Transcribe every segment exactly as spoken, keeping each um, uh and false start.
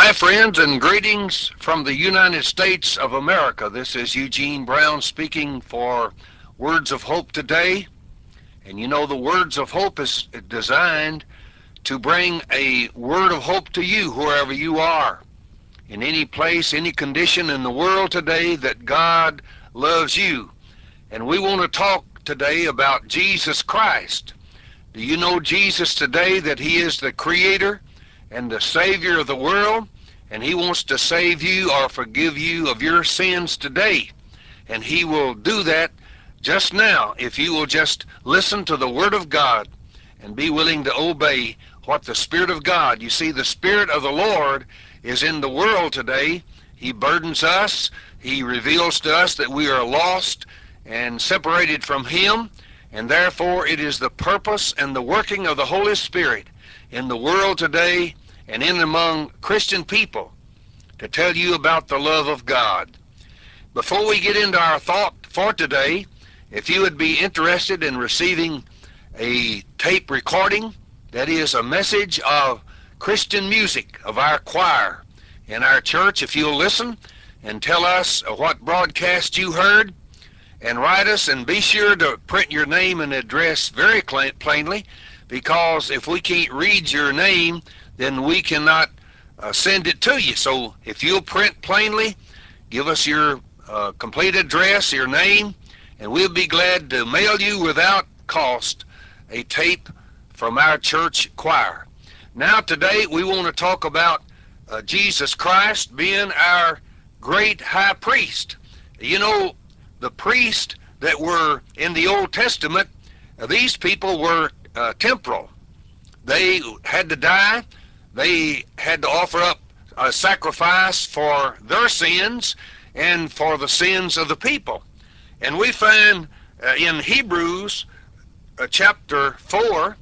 Hi, friends, and greetings from the United States of America. This is Eugene Brown speaking for Words of Hope today. And you know, the Words of Hope is designed to bring a word of hope to you wherever you are, in any place, any condition in the world today, that God loves you. And we want to talk today about Jesus Christ. Do you know Jesus today, that he is the Creator and the Savior of the world? And he wants to save you or forgive you of your sins today. And he will do that just now if you will just listen to the Word of God and be willing to obey what the Spirit of God. You see, the Spirit of the Lord is in the world today. He burdens us. He reveals to us that we are lost and separated from him. And therefore it is the purpose and the working of the Holy Spirit in the world today and in among Christian people to tell you about the love of God. Before we get into our thought for today, if you would be interested in receiving a tape recording, that is a message of Christian music of our choir in our church, if you'll listen and tell us what broadcast you heard, and write us, and be sure to print your name and address very plainly, because if we can't read your name, then we cannot uh, send it to you. So if you'll print plainly, give us your uh, complete address, your name, and we'll be glad to mail you without cost a tape from our church choir. Now today we want to talk about uh, Jesus Christ being our great high priest. You know, the priests that were in the Old Testament, uh, these people were uh, temporal. They had to die. They had to offer up a sacrifice for their sins and for the sins of the people. And we find uh, in Hebrews uh, chapter four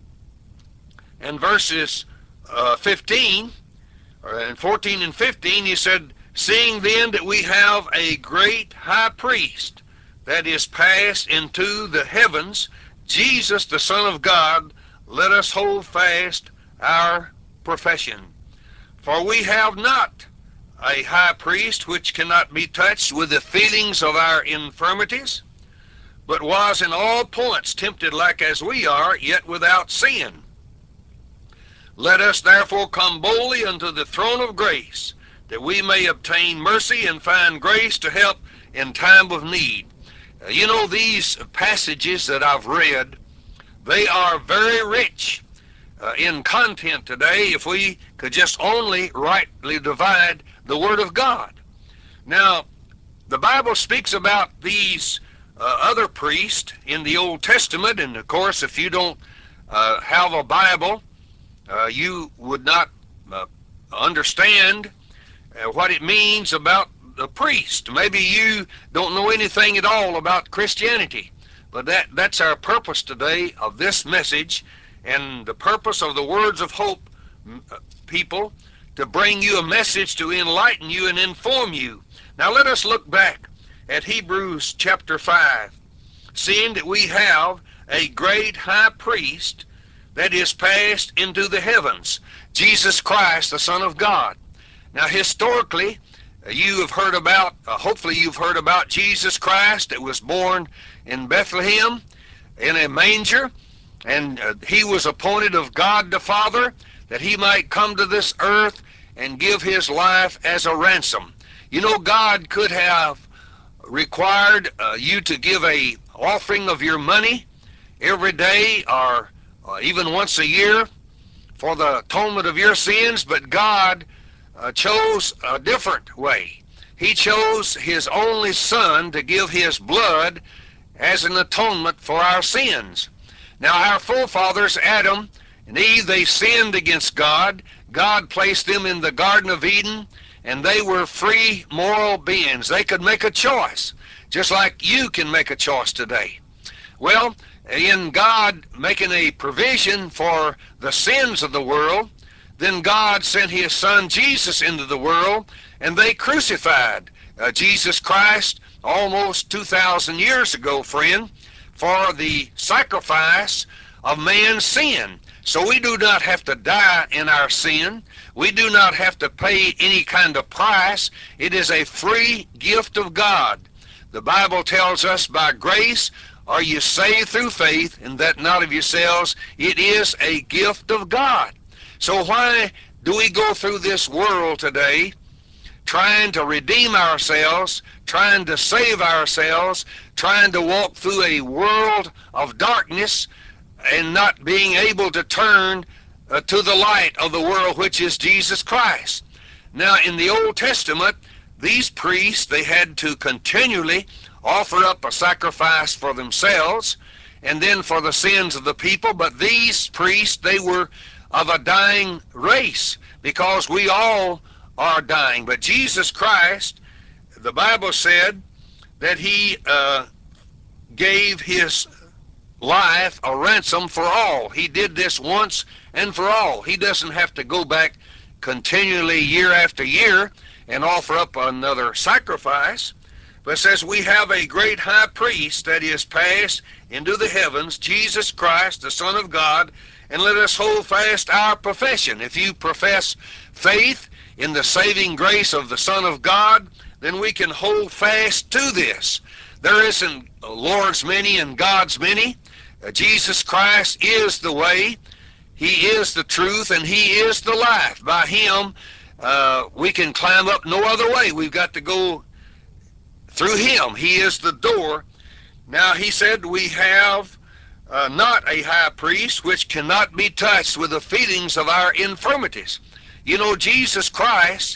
and verses uh, fifteen, uh, and fourteen and fifteen, he said, "Seeing then that we have a great high priest that is passed into the heavens, Jesus the Son of God, let us hold fast our profession. For we have not a high priest which cannot be touched with the feelings of our infirmities, but was in all points tempted like as we are, yet without sin. Let us therefore come boldly unto the throne of grace, that we may obtain mercy and find grace to help in time of need." Uh, you know, these passages that I've read, they are very rich uh, in content today, if we could just only rightly divide the Word of God. Now, the Bible speaks about these uh, other priests in the Old Testament, and of course, if you don't uh, have a Bible, uh, you would not uh, understand uh, what it means about the priest. Maybe you don't know anything at all about Christianity, but that, that's our purpose today of this message, and the purpose of the Words of Hope uh, people, to bring you a message to enlighten you and inform you. Now let us look back at Hebrews chapter five, seeing that we have a great high priest that is passed into the heavens, Jesus Christ, the Son of God. Now, historically, uh, you have heard about, uh, hopefully you've heard about Jesus Christ that was born in Bethlehem in a manger, and uh, he was appointed of God the Father that he might come to this earth and give his life as a ransom. You know, God could have required uh, you to give a offering of your money every day, or uh, even once a year, for the atonement of your sins, but God uh, chose a different way. He chose his only Son to give his blood as an atonement for our sins. Now, our forefathers, Adam and Eve, they sinned against God. God placed them in the Garden of Eden, and they were free moral beings. They could make a choice, just like you can make a choice today. Well, in God making a provision for the sins of the world, then God sent his Son Jesus into the world, and they crucified uh, Jesus Christ almost two thousand years ago, friend, for the sacrifice of man's sin. So we do not have to die in our sin. We do not have to pay any kind of price. It is a free gift of God. The Bible tells us by grace are you saved through faith, and that not of yourselves. It is a gift of God. So why do we go through this world today trying to redeem ourselves, trying to save ourselves, trying to walk through a world of darkness and not being able to turn uh, to the light of the world, which is Jesus Christ? Now, in the Old Testament, these priests, they had to continually offer up a sacrifice for themselves and then for the sins of the people. But these priests, they were of a dying race, because we all are dying. But Jesus Christ, the Bible said that he uh, gave his life a ransom for all. He did this once and for all. He doesn't have to go back continually year after year and offer up another sacrifice. But it says we have a great high priest that is passed into the heavens, Jesus Christ, the Son of God, and let us hold fast our profession. If you profess faith in the saving grace of the Son of God, then we can hold fast to this. There isn't Lord's many and God's many. Uh, Jesus Christ is the way, he is the truth, and he is the life. By him, uh, we can climb up no other way. We've got to go through him. He is the door. Now, he said we have uh, not a high priest which cannot be touched with the feelings of our infirmities. You know, Jesus Christ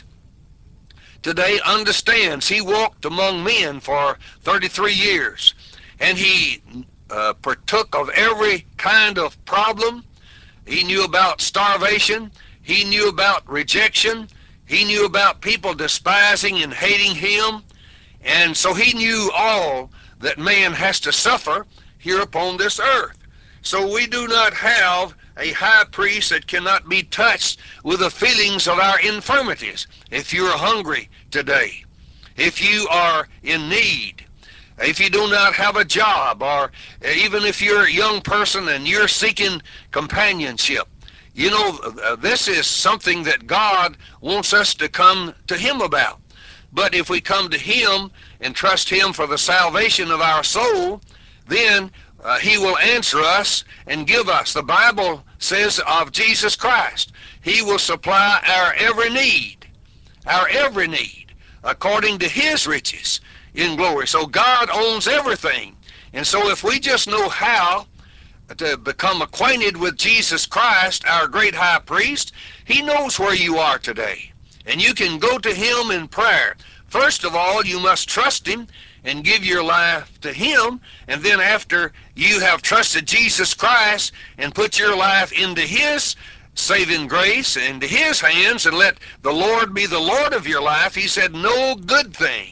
today understands. He walked among men for thirty-three years, and he uh, partook of every kind of problem. He knew about starvation. He knew about rejection. He knew about people despising and hating him. And so he knew all that man has to suffer here upon this earth. So we do not have a high priest that cannot be touched with the feelings of our infirmities. If you're hungry today, if you are in need, if you do not have a job, or even if you're a young person and you're seeking companionship, you know, uh, this is something that God wants us to come to him about. But if we come to him and trust him for the salvation of our soul, then uh, he will answer us and give us. The Bible says of Jesus Christ, he will supply our every need, our every need, according to his riches in glory. So God owns everything. And so if we just know how to become acquainted with Jesus Christ, our great high priest, he knows where you are today. And you can go to him in prayer. First of all, you must trust him and give your life to him. And then after you have trusted Jesus Christ and put your life into his saving grace, into his hands, and let the Lord be the Lord of your life, he said, no good thing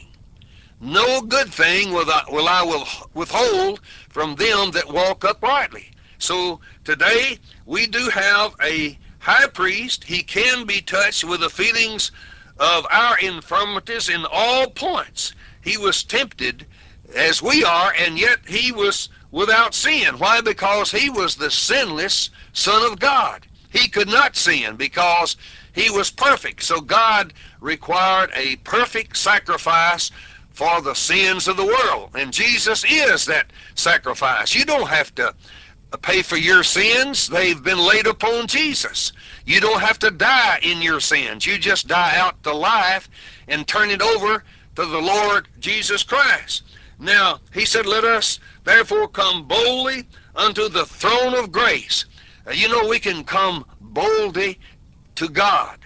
no good thing will I, will I will withhold from them that walk uprightly. So today we do have a high priest. He can be touched with the feelings of our infirmities in all points. He was tempted as we are, and yet he was without sin. Why? Because he was the sinless Son of God. He could not sin because he was perfect. So God required a perfect sacrifice for the sins of the world. And Jesus is that sacrifice. You don't have to pay for your sins. They've been laid upon Jesus. You don't have to die in your sins. You just die out to life and turn it over to the Lord Jesus Christ. Now, he said, let us therefore come boldly unto the throne of grace. Uh, you know, we can come boldly to God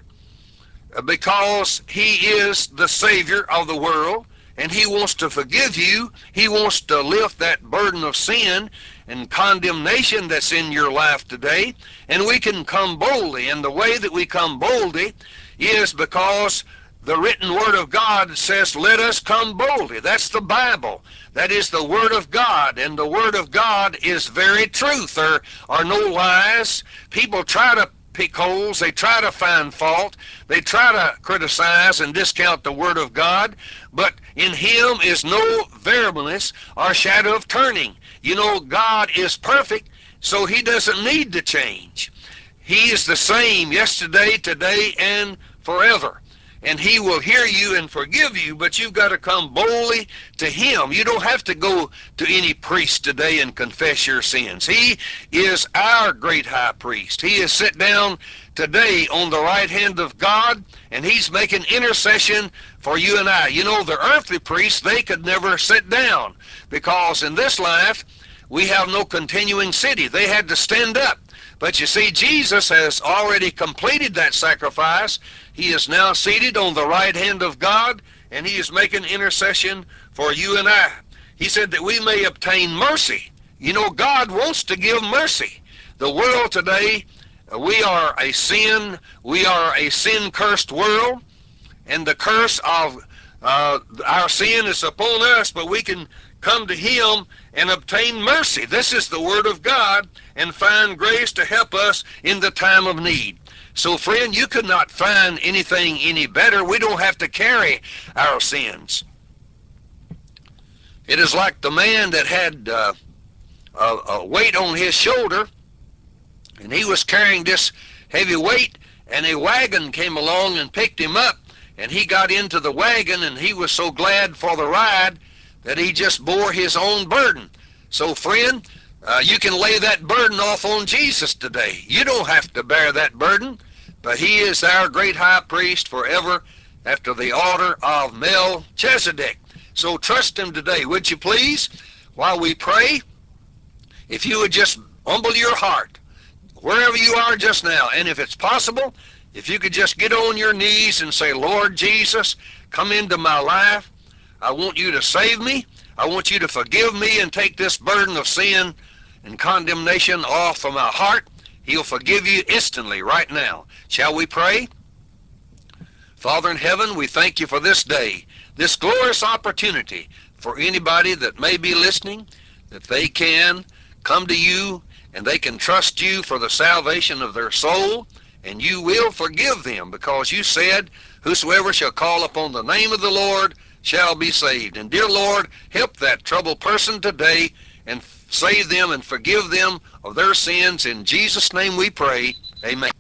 because he is the Savior of the world, and he wants to forgive you. He wants to lift that burden of sin and condemnation that's in your life today, and we can come boldly. And the way that we come boldly is because the written Word of God says, let us come boldly. That's the Bible. That is the Word of God, and the Word of God is very truth. There are no lies. People try to pick holes. They try to find fault. They try to criticize and discount the Word of God. But in him is no variableness or shadow of turning. You know, God is perfect, So he doesn't need to change. He is the same yesterday, today, and forever. And he will hear you and forgive you, but you've got to come boldly to him. You don't have to go to any priest today and confess your sins. He is our great high priest. He is sit down today on the right hand of God, and he's making intercession for you and I. You know, the earthly priests, they could never sit down, because in this life we have no continuing city. They had to stand up. But you see, Jesus has already completed that sacrifice. He is now seated on the right hand of God, and he is making intercession for you and I. He said that we may obtain mercy. You know, God wants to give mercy. The world today, uh, we are a sin, we are a sin-cursed world, and the curse of uh, our sin is upon us, but we can come to him and obtain mercy. This is the word of God, and find grace to help us in the time of need. So friend, you could not find anything any better. We don't have to carry our sins. It is like the man that had uh, a, a weight on his shoulder, and he was carrying this heavy weight, and a wagon came along and picked him up, and he got into the wagon, and he was so glad for the ride that he just bore his own burden. So friend, uh, you can lay that burden off on Jesus today. You don't have to bear that burden, but he is our great high priest forever after the order of Melchizedek. So trust him today, would you please? While we pray, if you would just humble your heart wherever you are just now, and if it's possible, if you could just get on your knees and say, Lord Jesus, come into my life. I want you to save me. I want you to forgive me and take this burden of sin and condemnation off of my heart. He'll forgive you instantly right now. Shall we pray? Father in heaven, we thank you for this day, this glorious opportunity for anybody that may be listening, that they can come to you and they can trust you for the salvation of their soul, and you will forgive them, because you said, whosoever shall call upon the name of the Lord shall be saved. And dear Lord, help that troubled person today and save them and forgive them of their sins. In Jesus' name we pray. Amen.